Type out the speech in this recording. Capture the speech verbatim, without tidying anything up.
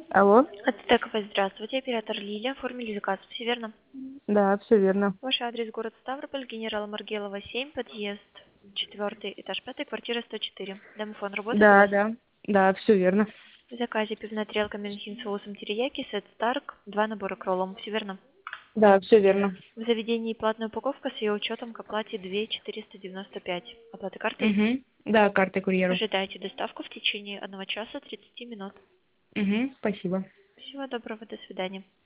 Алло? Ацтекова, здравствуйте, оператор Лилия, оформили заказ, все верно? Да, все верно. Ваш адрес город Ставрополь, генерала Маргелова, семь, подъезд, четвертый этаж, пятый, квартира сто четыре. Домофон работает у Да, вас? да. Да, все верно. В заказе пивная тарелка Мюнхен с соусом терияки, сет Старк, два набора к роллам, все верно? Да, все верно. В заведении платная упаковка с ее учетом к оплате две тысячи четыреста девяносто пять. Оплата картой? Угу. Да, картой курьеру. Ожидайте доставку в течение одного часа тридцати минут. Угу, спасибо. Всего доброго, до свидания.